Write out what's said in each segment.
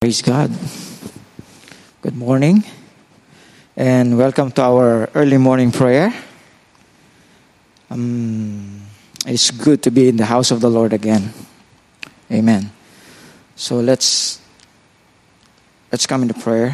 Praise God. Good morning and welcome to our early morning prayer. It's good to be in the house of the Lord again. Amen. So let's come into prayer.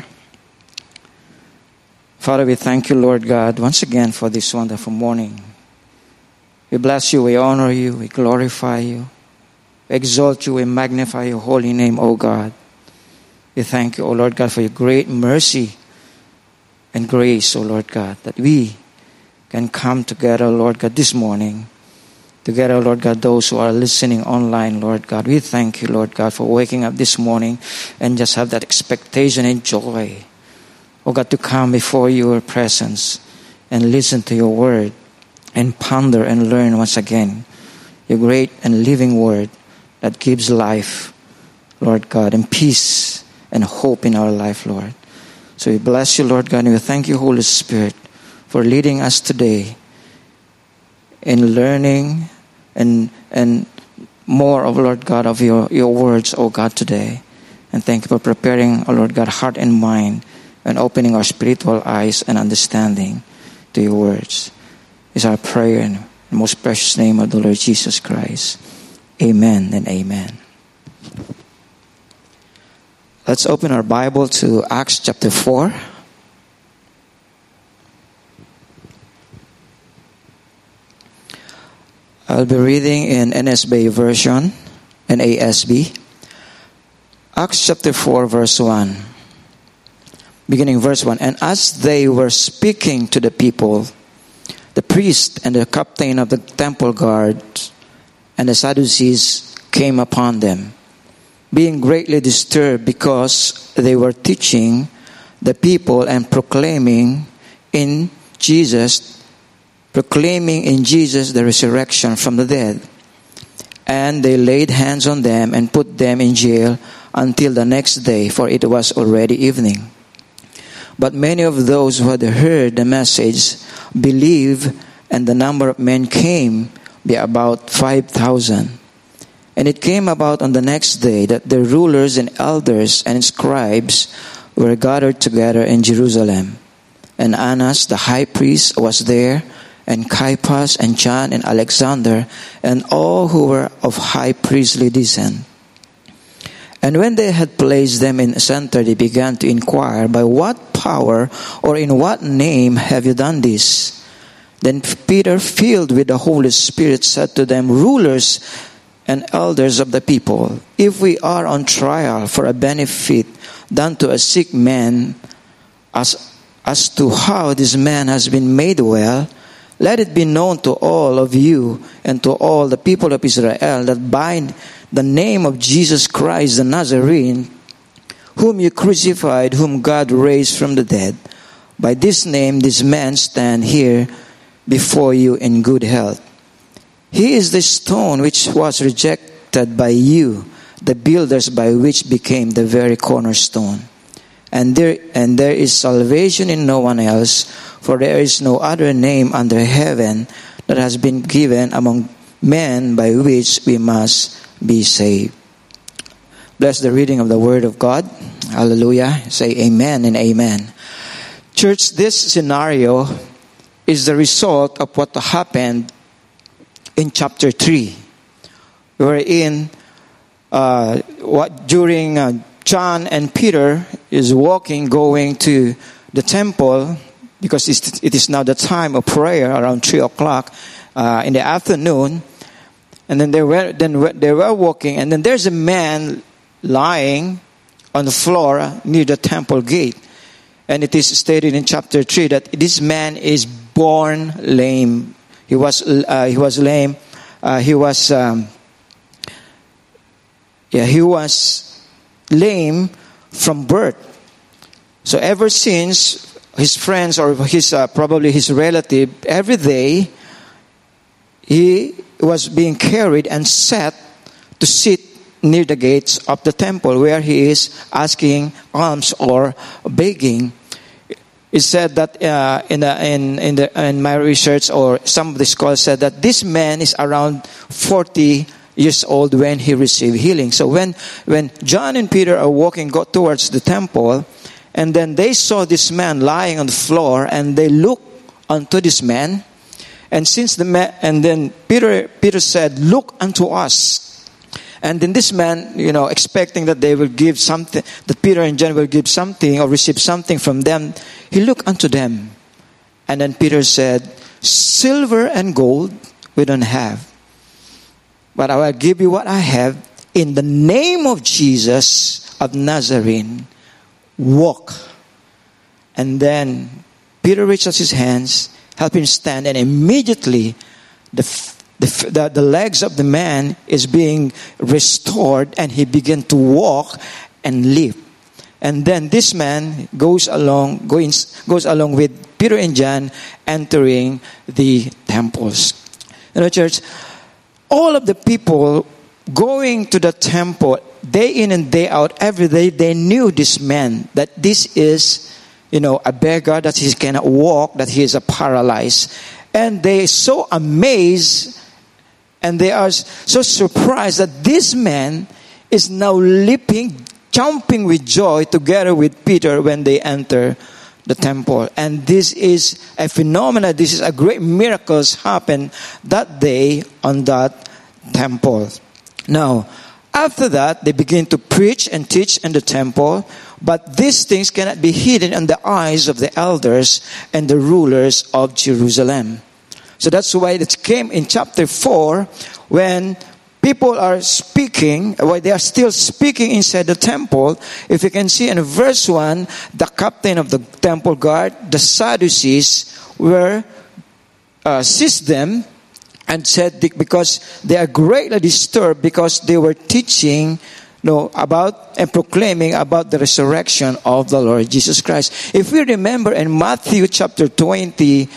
Father, we thank you, Lord God, once again for this wonderful morning. We bless you, we honor you, we glorify you, we exalt you, we magnify your holy name, O God. We thank you, O Lord God, for your great mercy and grace, O Lord God, that we can come together, Lord God, this morning. Together, Lord God, those who are listening online, Lord God. We thank you, Lord God, for waking up this morning and just have that expectation and joy, O God, to come before your presence and listen to your word and ponder and learn once again your great and living word that gives life, Lord God, and peace and hope in our life, Lord. So we bless you, Lord God, and we thank you, Holy Spirit, for leading us today in learning and more of, Lord God, of your words, oh God, today. And thank you for preparing, oh Lord God, heart and mind and opening our spiritual eyes and understanding to your words. It's our prayer in the most precious name of the Lord Jesus Christ. Amen and amen. Let's open our Bible to Acts chapter 4. I'll be reading in NSB version and ASB. Acts chapter 4 verse 1. Beginning verse 1. And as they were speaking to the people, the priest and the captain of the temple guard and the Sadducees came upon them, being greatly disturbed because they were teaching the people and proclaiming in Jesus the resurrection from the dead. And they laid hands on them and put them in jail until the next day, for it was already evening. But many of those who had heard the message believed, and the number of men came be about 5,000. And it came about on the next day that the rulers and elders and scribes were gathered together in Jerusalem. And Annas the high priest was there, and Caiaphas and John and Alexander, and all who were of high priestly descent. And when they had placed them in the center, they began to inquire, by what power or in what name have you done this? Then Peter, filled with the Holy Spirit, said to them, rulers and elders of the people, if we are on trial for a benefit done to a sick man, as to how this man has been made well, let it be known to all of you and to all the people of Israel that by the name of Jesus Christ the Nazarene, whom you crucified, whom God raised from the dead, by this name this man stands here before you in good health. He is the stone which was rejected by you, the builders, by which became the very cornerstone. And there is salvation in no one else, for there is no other name under heaven that has been given among men by which we must be saved. Bless the reading of the Word of God. Hallelujah. Say amen and amen. Church, this scenario is the result of what happened in chapter 3, wherein during John and Peter is walking, going to the temple, because it is now the time of prayer around 3 o'clock in the afternoon. And then they were walking, and then there's a man lying on the floor near the temple gate. And it is stated in chapter 3 that this man is born lame. He was lame. He was lame from birth. So ever since, his friends or probably his relative, every day he was being carried and set to sit near the gates of the temple where he is asking alms or begging. It said that in my research, or some of the scholars said that this man is around 40 years old when he received healing. So when John and Peter are walking go towards the temple, and then they saw this man lying on the floor, and they looked unto this man, and then Peter said, "Look unto us." And then this man, expecting that they will give something, that Peter and John will give something or receive something from them, he looked unto them. And then Peter said, "Silver and gold we don't have, but I will give you what I have. In the name of Jesus of Nazarene, walk." And then Peter reached out his hands, helped him stand, and immediately the legs of the man is being restored, and he began to walk and live. And then this man goes along with Peter and John entering the temples. Church, all of the people going to the temple day in and day out, every day, they knew this man, that this is, a beggar, that he cannot walk, that he is a paralyzed. And they are so amazed, and they are so surprised that this man is now leaping, jumping with joy together with Peter when they enter the temple. And this is a phenomenon. This is a great miracles happen that day on that temple. Now, after that, they begin to preach and teach in the temple. But these things cannot be hidden in the eyes of the elders and the rulers of Jerusalem. So that's why it came in chapter 4, when people are speaking, while they are still speaking inside the temple. If you can see in verse 1, the captain of the temple guard, the Sadducees, were seized them and said, because they are greatly disturbed because they were teaching about and proclaiming about the resurrection of the Lord Jesus Christ. If we remember in Matthew chapter 28,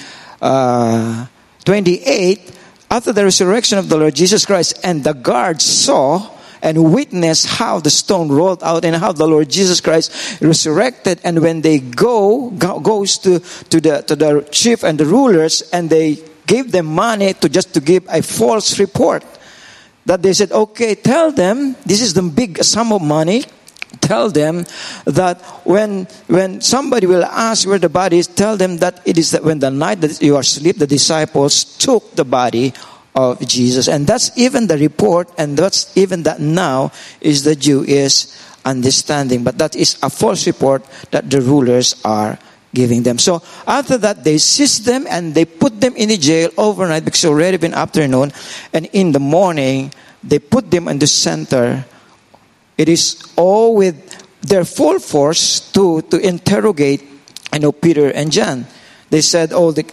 after the resurrection of the Lord Jesus Christ, and the guards saw and witnessed how the stone rolled out and how the Lord Jesus Christ resurrected, and when they goes to the chief and the rulers, and they gave them money to give a false report, that they said, okay, tell them, this is the big sum of money, tell them that when somebody will ask where the body is, tell them that it is that when the night that you are asleep, the disciples took the body of Jesus. And that's even the report, and that's even that now is the Jewish understanding. But that is a false report that the rulers are giving them. So after that, they seized them and they put them in the jail overnight, because it already been afternoon. And in the morning, they put them in the center. It is all with their full force to interrogate, Peter and John. They said all the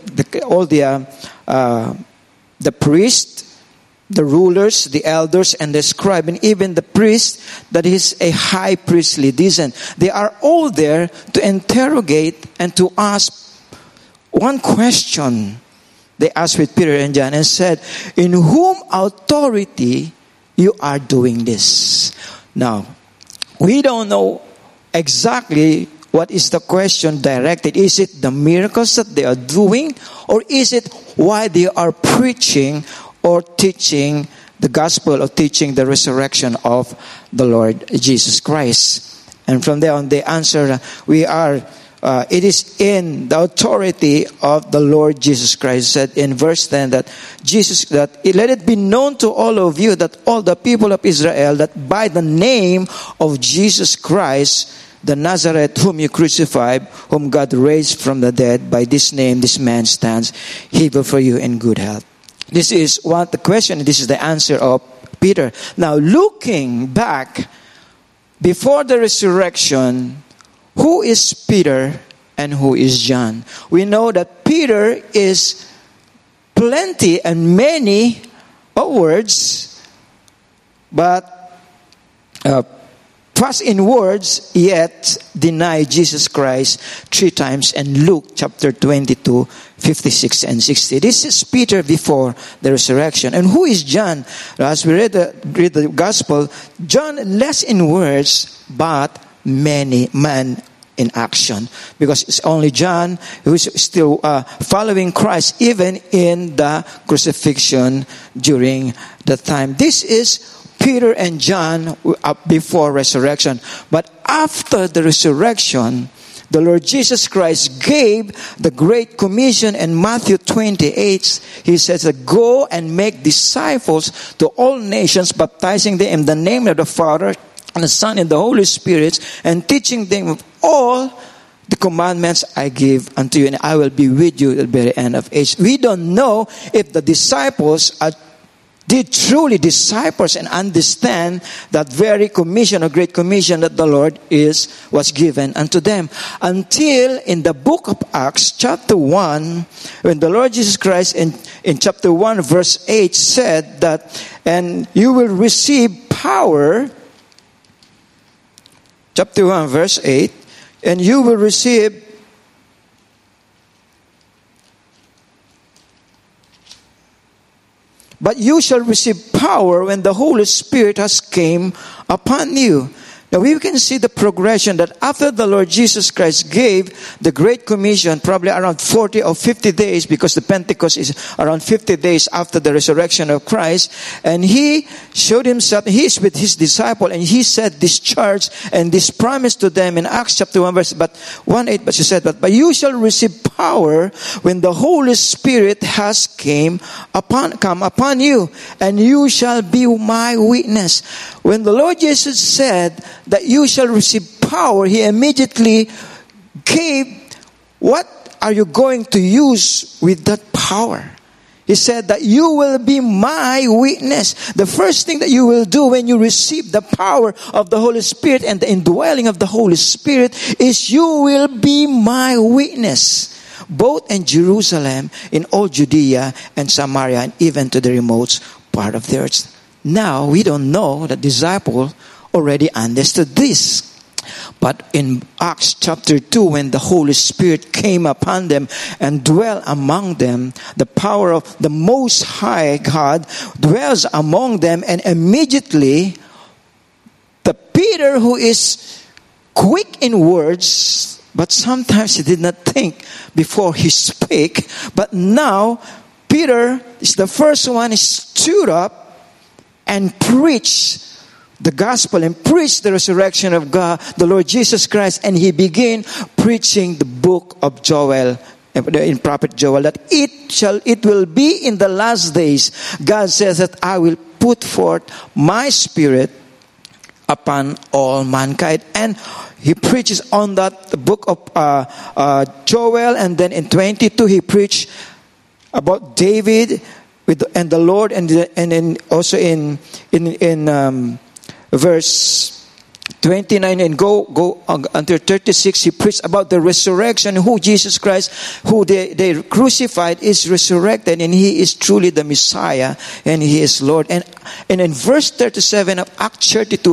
priest, the rulers, the elders, and the scribe, and even the priest that is a high priestly descent. They are all there to interrogate and to ask one question. They asked with Peter and John and said, "In whom authority you are doing this?" Now, we don't know exactly what is the question directed. Is it the miracles that they are doing, or is it why they are preaching or teaching the gospel, or teaching the resurrection of the Lord Jesus Christ? And from there on, they answer, it is in the authority of the Lord Jesus Christ. Said in verse 10 that let it be known to all of you, that all the people of Israel, that by the name of Jesus Christ, the Nazareth, whom you crucified, whom God raised from the dead, by this name this man stands healed for you in good health. This is what the question, this is the answer of Peter. Now, looking back, before the resurrection, who is Peter and who is John? We know that Peter is plenty and many words, but fast in words, yet deny Jesus Christ 3 times in Luke chapter 22, 56 and 60. This is Peter before the resurrection. And who is John? As we read the gospel, John less in words, but many in action, because it's only John who is still following Christ even in the crucifixion during the time. This is Peter and John before resurrection. But after the resurrection, the Lord Jesus Christ gave the Great Commission in Matthew 28. He says, go and make disciples to all nations, baptizing them in the name of the Father and the Son and the Holy Spirit, and teaching them of all the commandments I give unto you, and I will be with you at the very end of age. We don't know if the disciples did truly disciples and understand that very commission or great commission that the Lord was given unto them, until in the book of Acts chapter 1, when the Lord Jesus Christ in chapter 1 verse 8 said that, and you will receive power, chapter 1 verse 8, and you will receive but you shall receive power when the Holy Spirit has came upon you. Now we can see the progression that after the Lord Jesus Christ gave the Great Commission, probably around 40 or 50 days, because the Pentecost is around 50 days after the resurrection of Christ, and He showed Himself, He is with His disciple, and He said this charge and this promise to them in Acts chapter 1 verse 1:8, but He said, but you shall receive power when the Holy Spirit has come upon you, and you shall be my witness. When the Lord Jesus said that you shall receive power, He immediately gave, what are you going to use with that power? He said that you will be my witness. The first thing that you will do when you receive the power of the Holy Spirit and the indwelling of the Holy Spirit is you will be my witness, both in Jerusalem, in all Judea and Samaria, and even to the remote part of the earth. Now, we don't know that disciples already understood this. But in Acts chapter 2, when the Holy Spirit came upon them and dwelt among them, the power of the Most High God dwells among them, and immediately the Peter, who is quick in words, but sometimes he did not think before he spake, but now Peter is the first one who stood up and preached the gospel and preached the resurrection of God, the Lord Jesus Christ, and he began preaching the book of Joel, in prophet Joel, that it will be in the last days, God says, that I will put forth my spirit upon all mankind. And he preaches on that the book of Joel, and then in 22 he preached about David and the Lord, and then also in verse 29 and go until 36, he preached about the resurrection, who Jesus Christ, who they crucified, is resurrected, and He is truly the Messiah, and He is Lord. And in verse 37 of Acts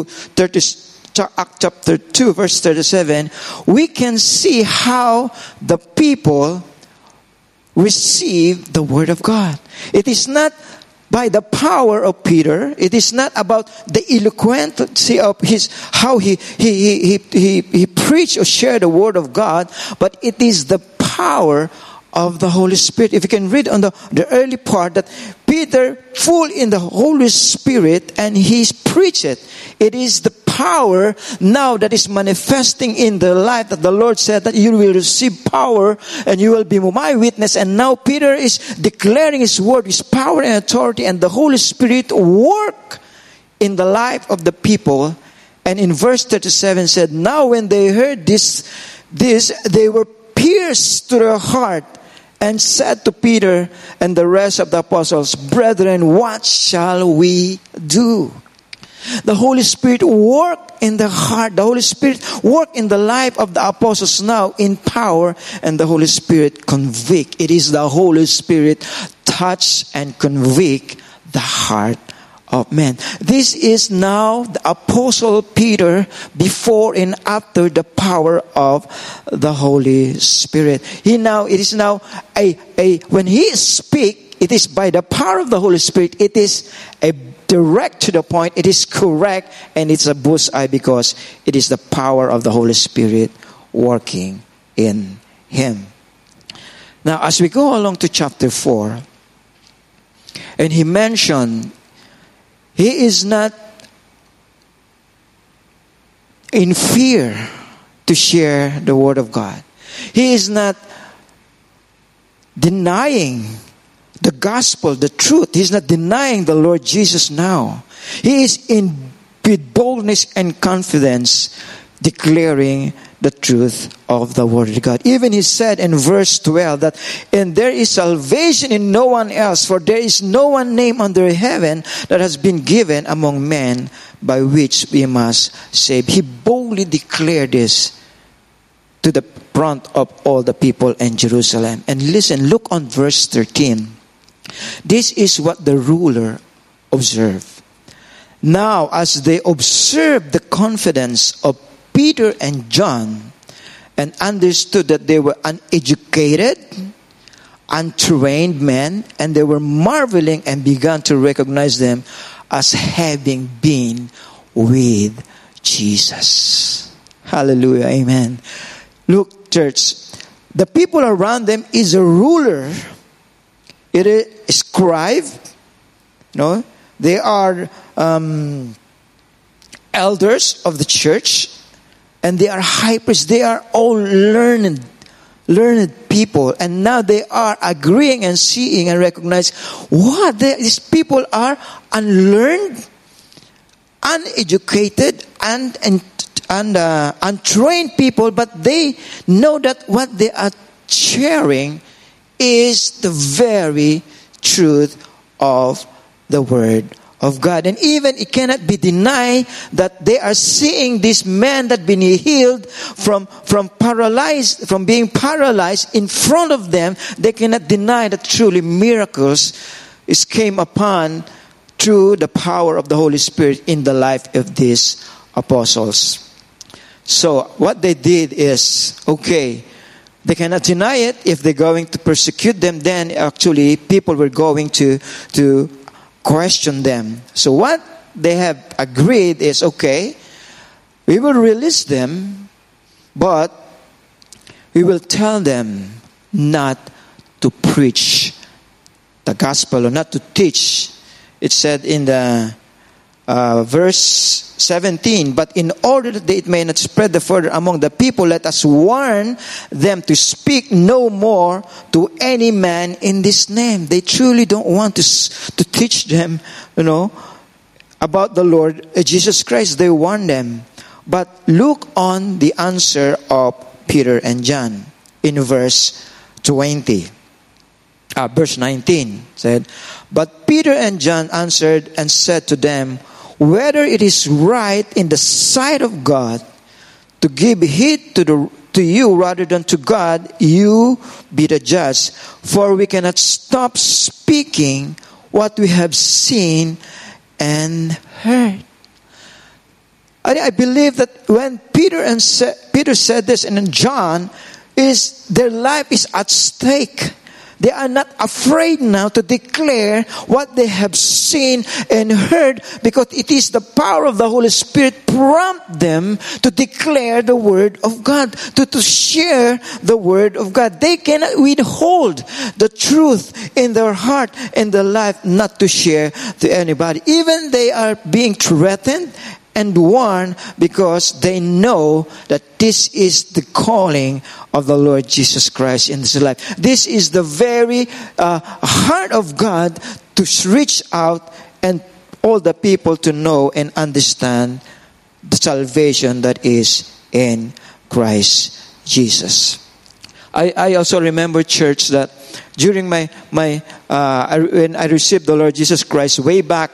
chapter 2, verse 37, we can see how the people receive the word of God. It is not by the power of Peter. It is not about the eloquency of how he preached or shared the word of God, but it is the power of the Holy Spirit. If you can read on the early part, that Peter, full in the Holy Spirit, and he preached it. It is the power now that is manifesting in the life, that the Lord said that you will receive power and you will be my witness. And now Peter is declaring His word, His power and authority, and the Holy Spirit work in the life of the people. And in verse 37 said, now when they heard this, they were pierced to their heart, and said to Peter and the rest of the apostles, brethren, what shall we do? The Holy Spirit worked in the heart. The Holy Spirit worked in the life of the apostles now in power, and the Holy Spirit convict. It is the Holy Spirit touch and convict the heart of man. This is now the Apostle Peter before and after the power of the Holy Spirit. It is now when he speaks, it is by the power of the Holy Spirit. It is a direct to the point. It is correct, and it's a bullseye because it is the power of the Holy Spirit working in him. Now, as we go along to chapter 4, and he mentioned, he is not in fear to share the word of God. He is not denying the gospel, the truth. He's not denying the Lord Jesus now. He is with boldness and confidence declaring the truth of the word of God. Even he said in verse 12 that, and there is salvation in no one else, for there is no one name under heaven that has been given among men by which we must save. He boldly declared this to the front of all the people in Jerusalem. And listen, look on verse 13. This is what the ruler observed. Now, as they observed the confidence of Peter and John and understood that they were uneducated, untrained men, and they were marveling and began to recognize them as having been with Jesus. Hallelujah, amen. Look, church, the people around them is a ruler. It is a scribe. No, they are elders of the church, and they are high priests. They are all learned people, and now they are agreeing and seeing and recognize what these people are unlearned, uneducated, and untrained people, but they know that what they are sharing is the very truth of the Word of God. And even it cannot be denied that they are seeing this man that been healed from being paralyzed in front of them. They cannot deny that truly miracles came upon through the power of the Holy Spirit in the life of these apostles. So what they did is, okay, they cannot deny it. If they're going to persecute them, then actually people were going to question them. So what they have agreed is, okay, we will release them, but we will tell them not to preach the gospel or not to teach. It said in the verse 17, but in order that it may not spread the further among the people, let us warn them to speak no more to any man in this name. They truly don't want to teach them, about the Lord Jesus Christ. They warn them. But look on the answer of Peter and John in verse 20. Verse 19 said, but Peter and John answered and said to them, whether it is right in the sight of God to give heed to you rather than to God, you be the judge. For we cannot stop speaking what we have seen and heard. I believe that when Peter said this, and then John, their life is at stake. They are not afraid now to declare what they have seen and heard, because it is the power of the Holy Spirit prompt them to declare the Word of God, to share the Word of God. They cannot withhold the truth in their heart and their life not to share to anybody. Even they are being threatened and warned, because they know that this is the calling of the Lord Jesus Christ in this life. This is the very heart of God to reach out and all the people to know and understand the salvation that is in Christ Jesus. I also remember, church, that during when I received the Lord Jesus Christ way back,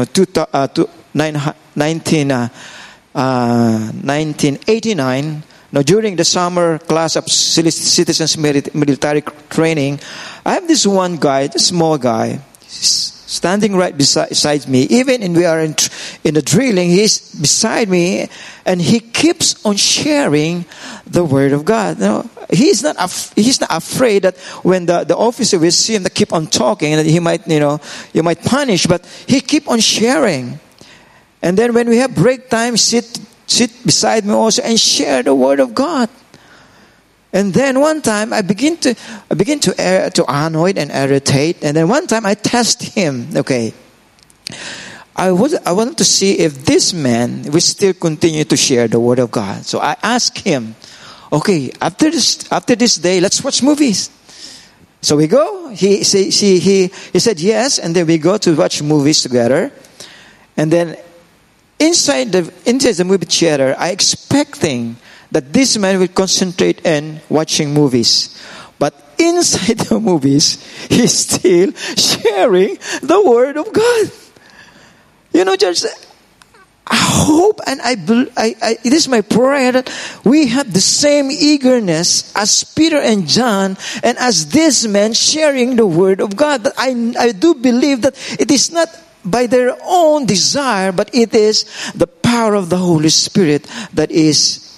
1989, during the summer class of citizens military training, I have this one guy, this small guy, standing right beside me. Even when we are in the drilling, he's beside me, and he keeps on sharing the Word of God. He's not afraid that when the officer will see him, to keep on talking, and he might, you might punish, but he keep on sharing. And then when we have break time, sit beside me also and share the Word of God. And then one time I begin to annoy and irritate. And then one time I test him. Okay, I wanted to see if this man will still continue to share the word of God. So I asked him, okay, after this day, let's watch movies. So we go. He said yes, and then we go to watch movies together. And then inside the movie theater, I expecting that this man will concentrate in watching movies. But inside the movies, he's still sharing the word of God. You know, church, I hope and it is my prayer that we have the same eagerness as Peter and John and as this man sharing the word of God. That I do believe that it is not by their own desire, but it is the power of the Holy Spirit that is,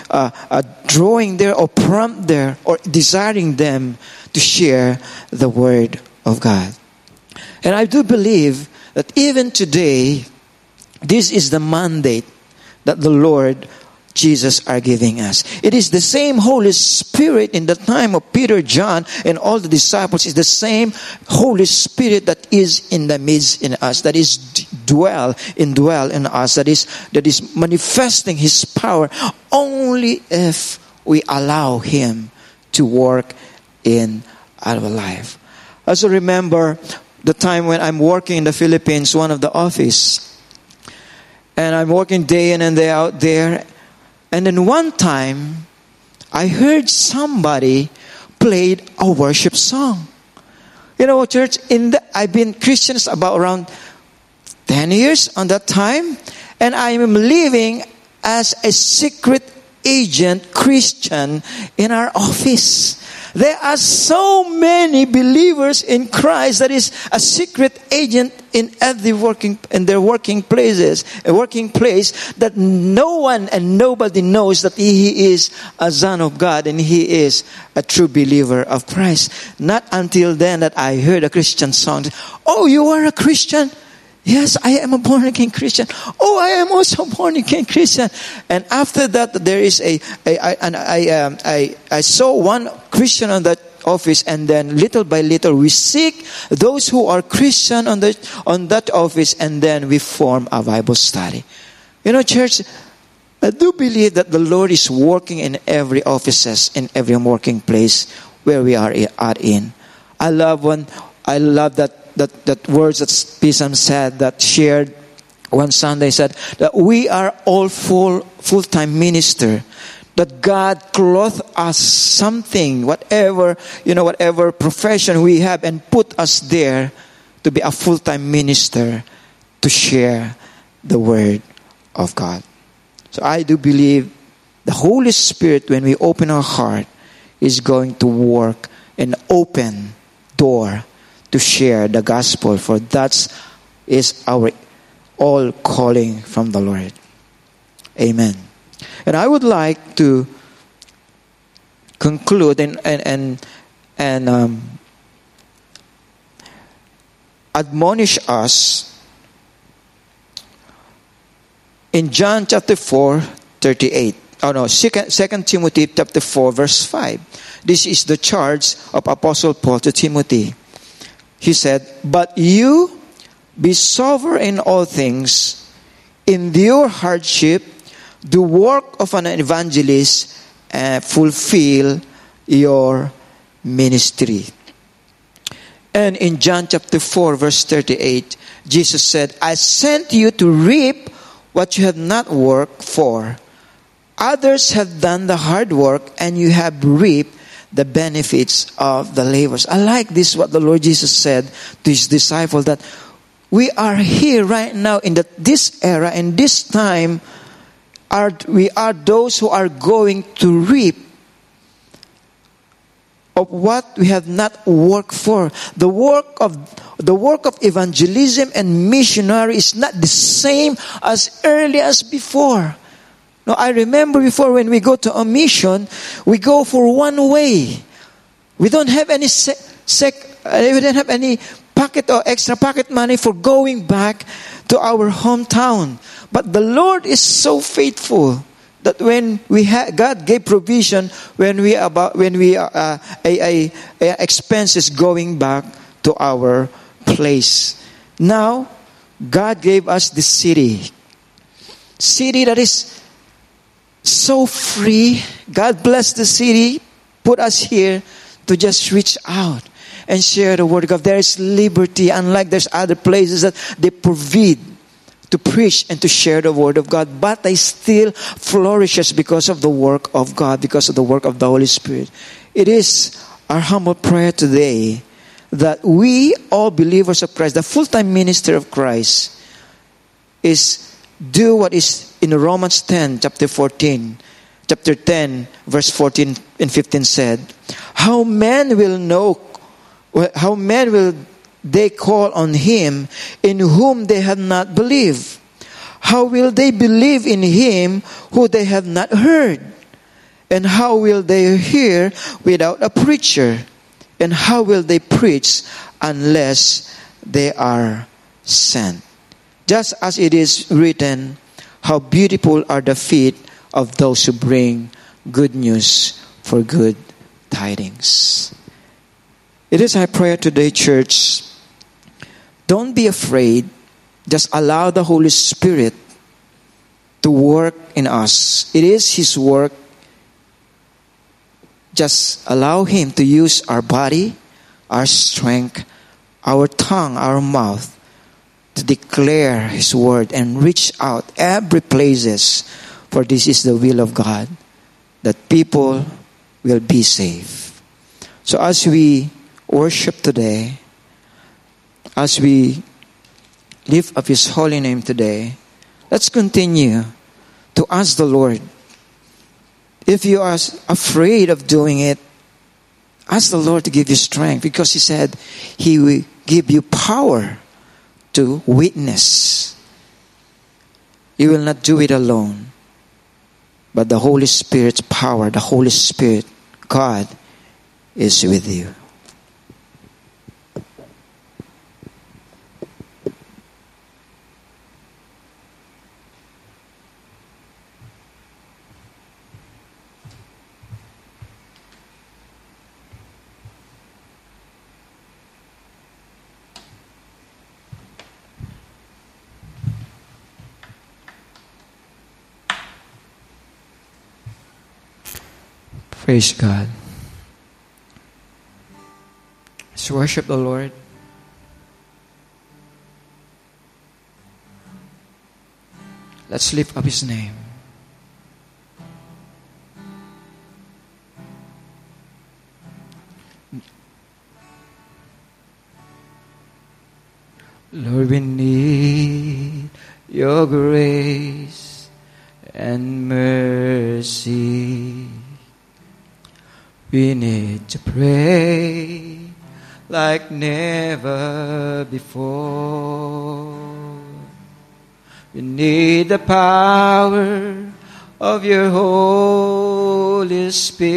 drawing there or prompt there or desiring them to share the word of God. And I do believe that even today, this is the mandate that the Lord Jesus are giving us. It is the same Holy Spirit in the time of Peter, John, and all the disciples. It's the same Holy Spirit that is in the midst in us, that is dwell in us, that is manifesting His power only if we allow Him to work in our life. I also remember the time when I'm working in the Philippines, one of the office, and I'm working day in and day out there. And then one time, I heard somebody played a worship song. You know, church, I've been Christians about around 10 years on that time. And I am living as a secret agent Christian in our office. There are so many believers in Christ that is a secret agent in their working place that no one and nobody knows that he is a son of God and he is a true believer of Christ. Not until then that I heard a Christian song. Oh, you are a Christian? Yes, I am a born-again Christian. Oh, I am also a born-again Christian. And after that, there is I saw one Christian on that office, and then little by little we seek those who are Christian on that office, and then we form a Bible study. You know, church, I do believe that the Lord is working in every offices, in every working place where we are in. I love that words that Pisam said, that shared one Sunday, said that we are all full-time minister. That God clothed us something, whatever profession we have, and put us there to be a full-time minister to share the word of God. So I do believe the Holy Spirit, when we open our heart, is going to work and open door to share the gospel, for that is our all calling from the Lord. Amen. And I would like to conclude and admonish us in John chapter 4:38. 2 Timothy chapter 4 verse 5. This is the charge of Apostle Paul to Timothy. He said, "But you be sober in all things, endure hardship, do work of an evangelist, and fulfill your ministry." And in John chapter 4 verse 38, Jesus said, "I sent you to reap what you have not worked for. Others have done the hard work, and you have reaped the benefits of the labors." I like this, what the Lord Jesus said to His disciples, that we are here right now in this era, in this time, we are those who are going to reap of what we have not worked for. The work of evangelism and missionary is not the same as early as before. Now, I remember before, when we go to a mission, we go for one way. We don't have any we don't have any pocket or extra pocket money for going back to our hometown. But the Lord is so faithful that when God gave provision when expenses going back to our place. Now, God gave us this city that is so free. God bless the city, put us here to just reach out and share the word of God. There is liberty, unlike there's other places that they provide to preach and to share the word of God, but they still flourishes because of the work of God, because of the work of the Holy Spirit. It is our humble prayer today that we, all believers of Christ, the full-time minister of Christ, is do what is in Romans 10, chapter 10, verse 14 and 15 said, How men will they call on him in whom they have not believed? How will they believe in him who they have not heard? And how will they hear without a preacher? And how will they preach unless they are sent? Just as it is written, how beautiful are the feet of those who bring good news for good tidings. It is our prayer today, church. Don't be afraid. Just allow the Holy Spirit to work in us. It is His work. Just allow Him to use our body, our strength, our tongue, our mouth to declare His word and reach out every places. For this is the will of God, that people will be saved. So as we worship today, as we lift up His holy name today, let's continue to ask the Lord. If you are afraid of doing it, ask the Lord to give you strength, because He said He will give you power to witness. You will not do it alone, but the Holy Spirit's power, the Holy Spirit, God, is with you. Praise God. Let's worship the Lord. Let's lift up His name. Lord, we need Your grace and mercy. We need to pray like never before. We need the power of Your Holy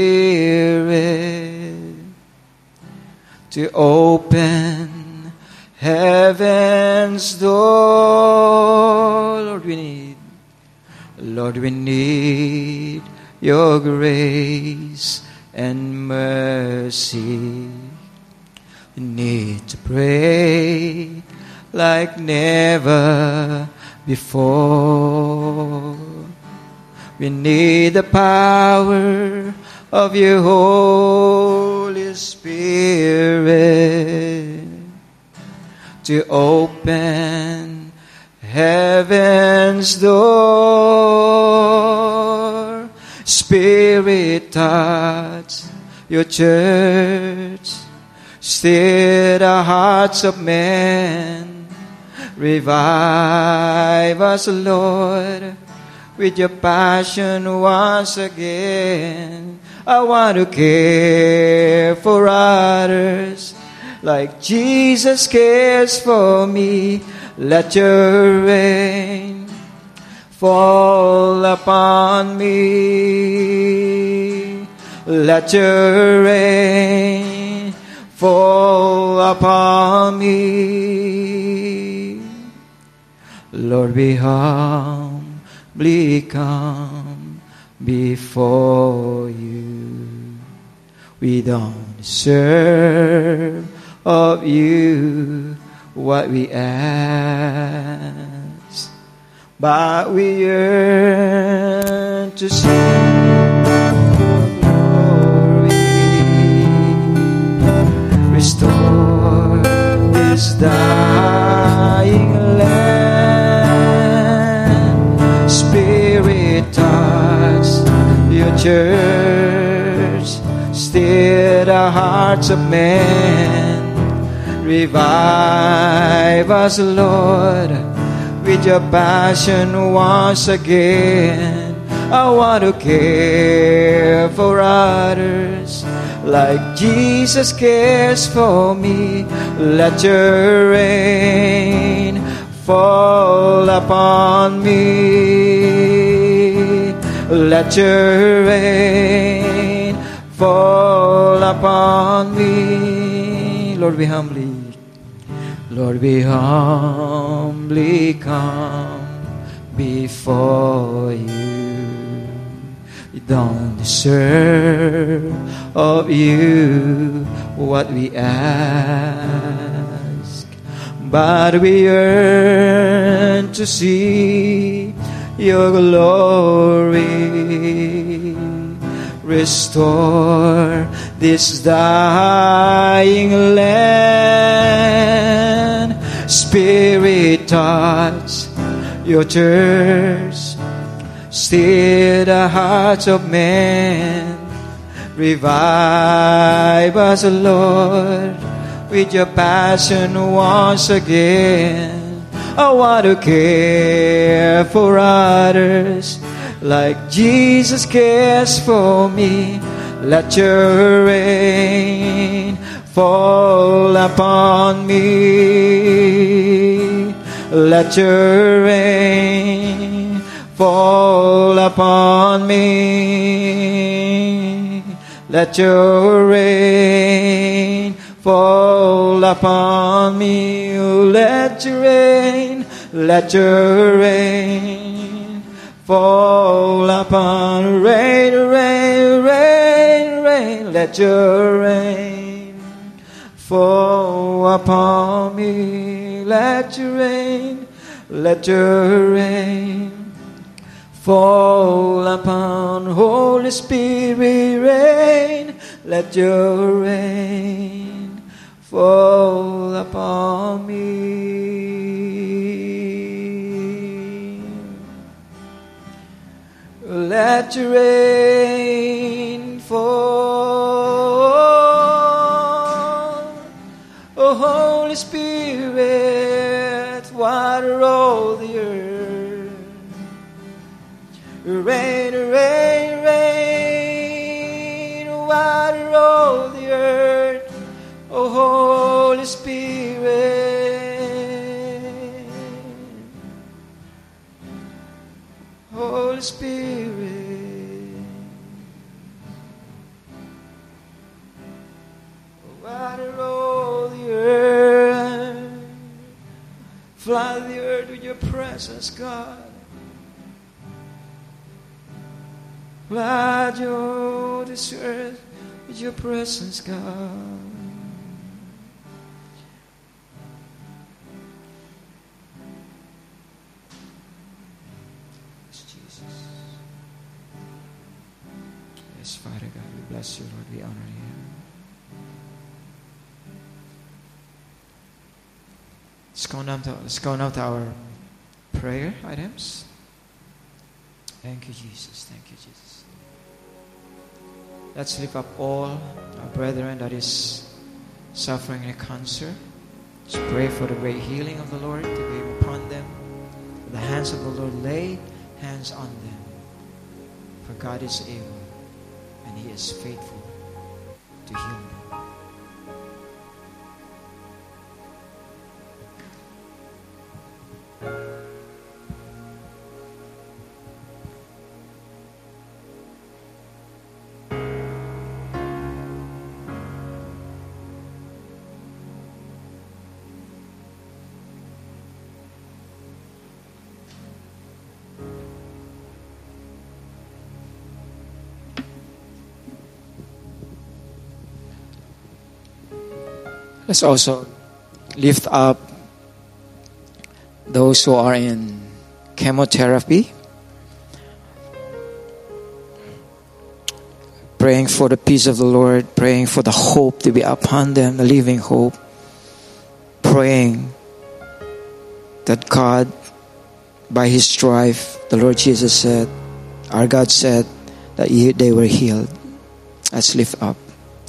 Spirit to open heaven's door. Lord, we need Your grace and mercy. We need to pray like never before. We need the power of Your Holy Spirit to open heaven's door. Spirit, touch Your church, stir the hearts of men. Revive us, Lord, with Your passion once again. I want to care for others like Jesus cares for me. Let Your rain fall upon me. Let Your rain fall upon me. Lord, we humbly come before you. We don't deserve of you what we ask, but we yearn to see your glory. Restore this dying land. Spirit, touch your church, stir the hearts of men. Revive us, Lord, with your passion once again. I want to care for others like Jesus cares for me. Let your rain fall upon me. Let your rain fall upon me. Lord, we humbly come before you. We don't deserve of you what we ask, but we yearn to see your glory. Restore this dying land. Spirit, touch your church, stir the hearts of men. Revive us, Lord, with your passion once again. I want to care for others like Jesus cares for me. Let your rain fall upon me. Let your rain fall upon me. Let your rain fall upon me. Let your rain fall upon rain, rain, rain, rain. Let your rain fall upon me. Let your rain fall upon Holy Spirit, rain. Let your rain fall upon me. Let your rain fall. Oh, Holy Spirit, water all the earth. Rain, rain, rain, water all the earth. Oh, Holy Spirit, Holy Spirit, water all the earth. Flood the earth with your presence, God. Flood this earth with your presence, God. Yes, Jesus. Yes, Father God, we bless you, Lord. We honor you. Let's go now to our prayer items. Thank you, Jesus. Thank you, Jesus. Let's lift up all our brethren that is suffering a cancer. Let's pray for the great healing of the Lord to be upon them. The hands of the Lord lay hands on them. For God is able and He is faithful to heal them. Let's also lift up those who are in chemotherapy, praying for the peace of the Lord, praying for the hope to be upon them, the living hope, praying that God, by His stripe, the Lord Jesus said, our God said that they were healed. Let's lift up.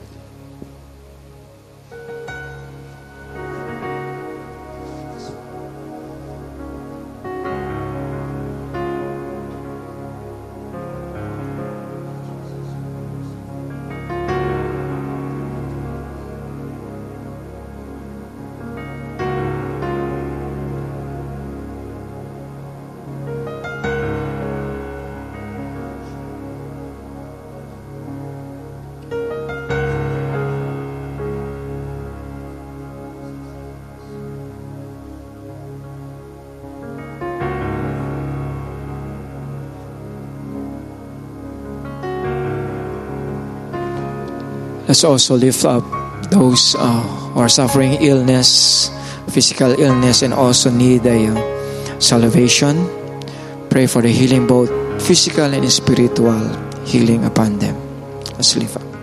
Let's also lift up those who are suffering illness, physical illness, and also need a salvation. Pray for the healing, both physical and spiritual healing upon them. Let's lift up.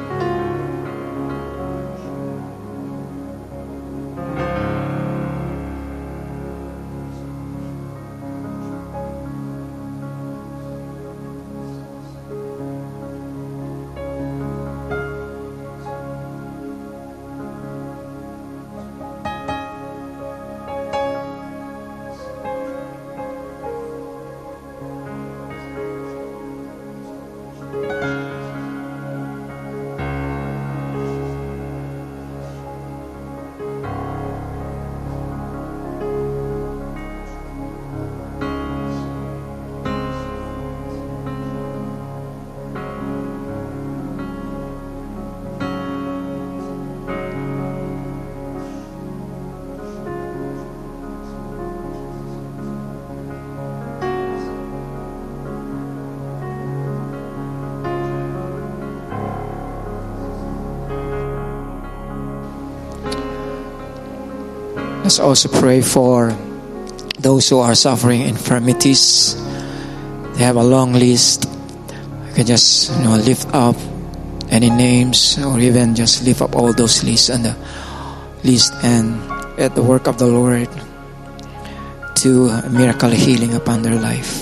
Let's also pray for those who are suffering infirmities. They have a long list. You can just lift up any names, or even just lift up all those lists on the list, and at the work of the Lord to a miracle healing upon their life.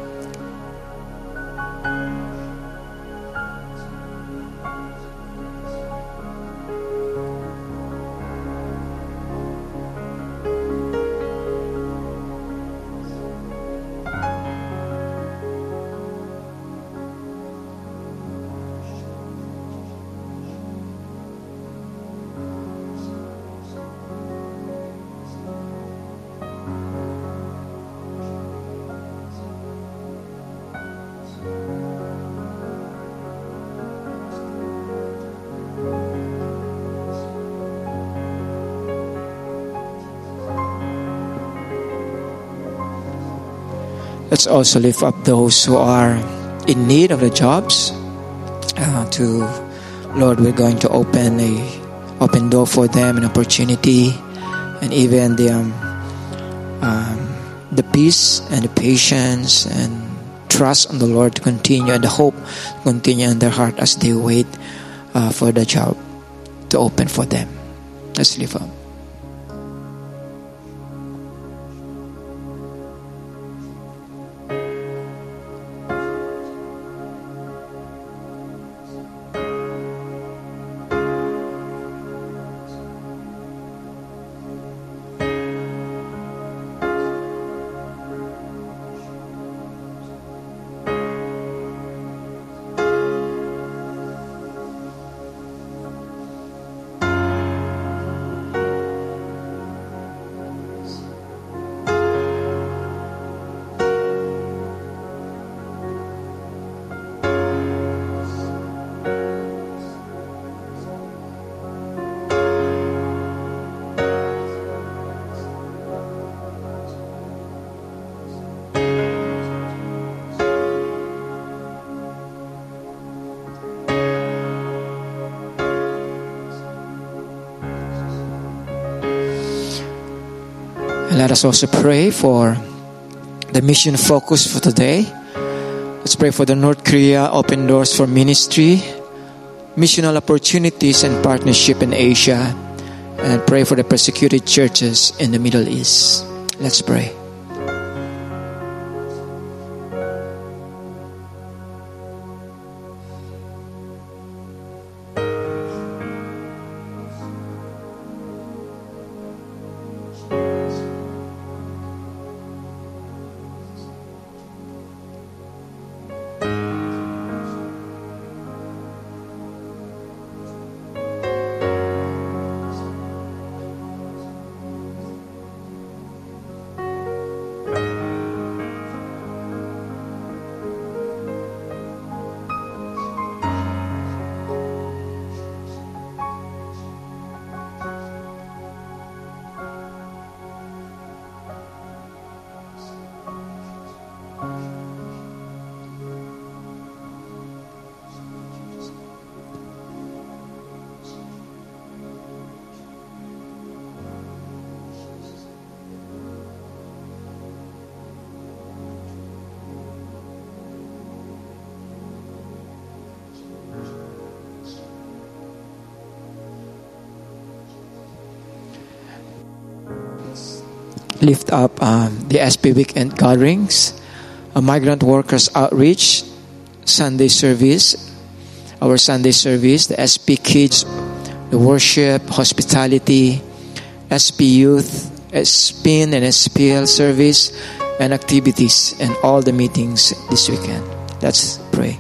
Let's also lift up those who are in need of the jobs. Lord, we're going to open door for them, an opportunity, and even the peace and the patience and trust on the Lord to continue, and the hope to continue in their heart as they wait for the job to open for them. Let's lift up. And let us also pray for the mission focus for today. Let's pray for the North Korea open doors for ministry, missional opportunities and partnership in Asia, and pray for the persecuted churches in the Middle East. Let's pray. Lift up the SP weekend gatherings, migrant workers outreach, Sunday service, our Sunday service, the SP kids, the worship, hospitality, SP youth, SPIN and SPL service, and activities, and all the meetings this weekend. Let's pray.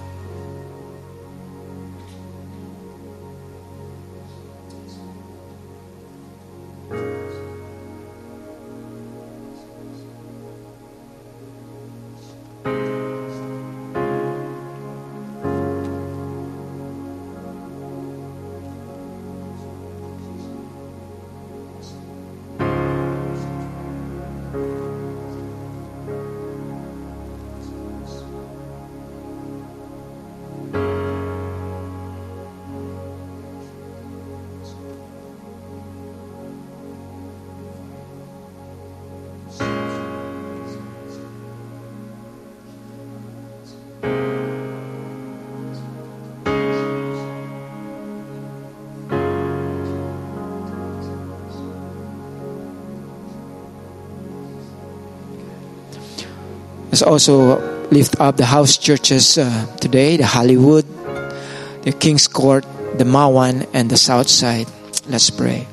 Let's also lift up the house churches today, the Hollywood, the King's Court, the Mawan, and the South Side. Let's pray.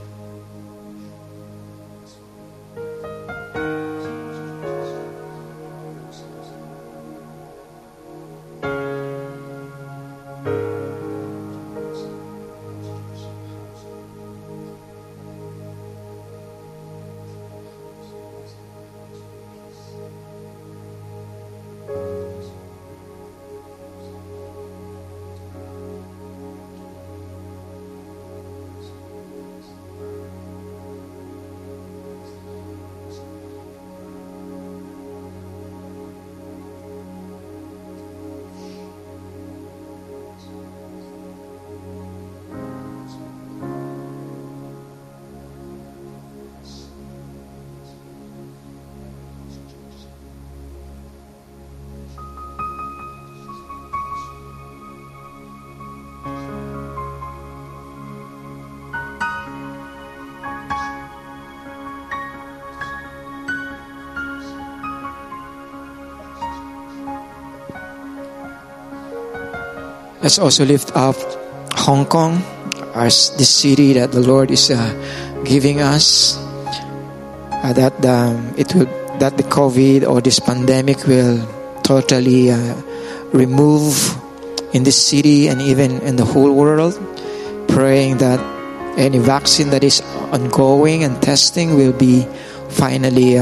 Let's also lift up Hong Kong as the city that the Lord is giving us. That the COVID or this pandemic will totally remove in this city and even in the whole world. Praying that any vaccine that is ongoing and testing will be finally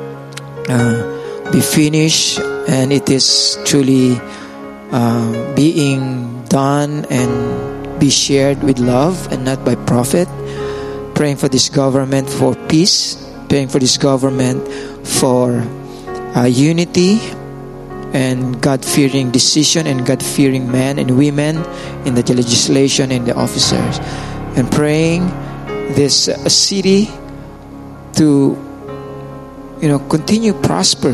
be finished, and it is truly being done and be shared with love and not by profit. Praying for this government for peace, praying for this government for unity and God-fearing decision and God-fearing men and women in the legislation and the officers, and praying this city to continue prosper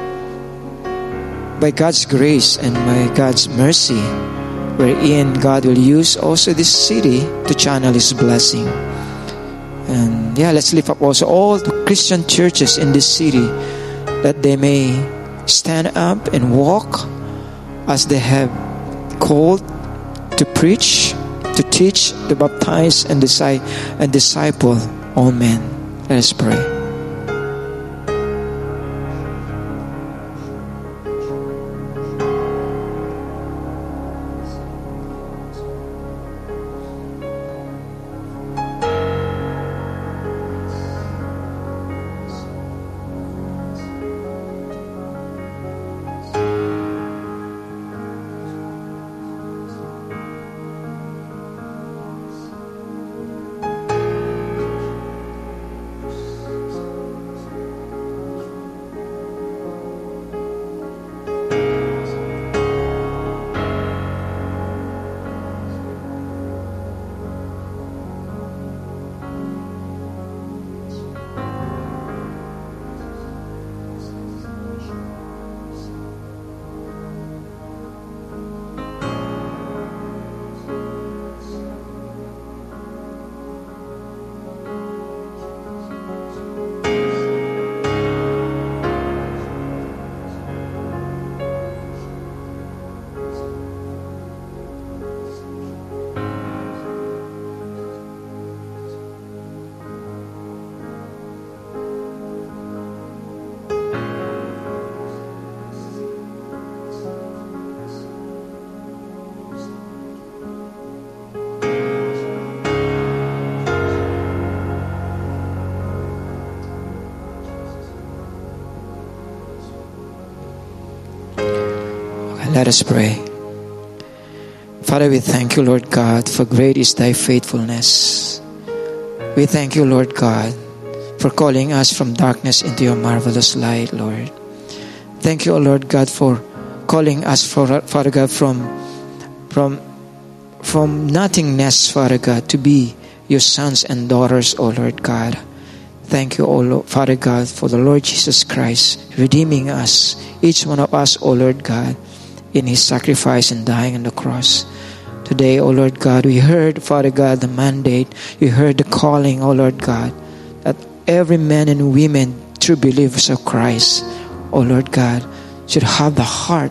by God's grace and by God's mercy, wherein God will use also this city to channel His blessing. And let's lift up also all the Christian churches in this city, that they may stand up and walk as they have called to preach, to teach, to baptize, and disciple all men. Let us pray. Let us pray. Father, we thank you, Lord God, for great is thy faithfulness. We thank you, Lord God, for calling us from darkness into your marvelous light, Lord. Thank you, O Lord God, for calling us, Father God, from nothingness, Father God, to be your sons and daughters, O Lord God. Thank you, O Lord, Father God, for the Lord Jesus Christ redeeming us, each one of us, O Lord God, in His sacrifice and dying on the cross. Today, O Lord God, we heard, Father God, the mandate. We heard the calling, O Lord God, that every man and women, true believers of Christ, O Lord God, should have the heart,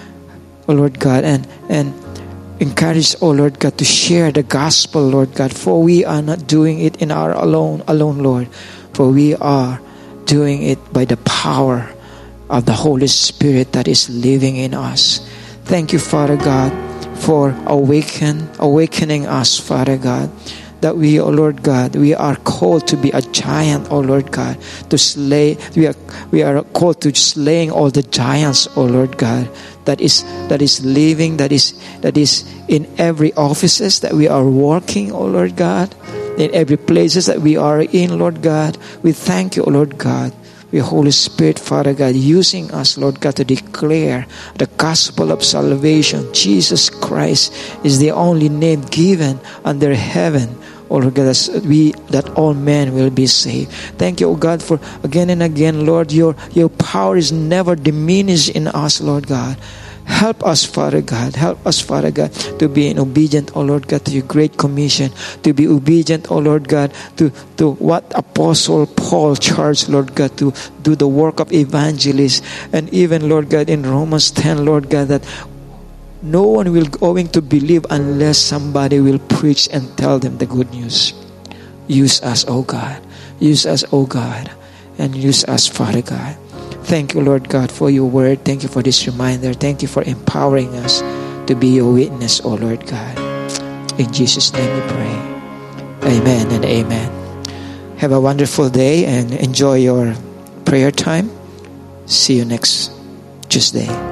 O Lord God, and encourage, O Lord God, to share the gospel, Lord God, for we are not doing it in our alone, Lord, for we are doing it by the power of the Holy Spirit that is living in us. Thank you, Father God, for awakening us, Father God, that we, O Lord God, we are called to be a giant, O Lord God, to slay. We are called to slaying all the giants, O Lord God, that is living, that is in every offices that we are working, O Lord God, in every places that we are in, Lord God. We thank you, O Lord God, your Holy Spirit, Father God, using us, Lord God, to declare the gospel of salvation. Jesus Christ is the only name given under heaven, O Lord God, that all men will be saved. Thank you, O God, for again and again, Lord, your power is never diminished in us, Lord God. Help us, Father God. Help us, Father God, to be obedient, O Lord God, to your great commission. To be obedient, O Lord God, to what Apostle Paul charged, Lord God, to do the work of evangelist. And even, Lord God, in Romans 10, Lord God, that no one will going to believe unless somebody will preach and tell them the good news. Use us, O God. Use us, O God. And use us, Father God. Thank you, Lord God, for your word. Thank you for this reminder. Thank you for empowering us to be your witness, O Lord God. In Jesus' name we pray. Amen and amen. Have a wonderful day and enjoy your prayer time. See you next Tuesday.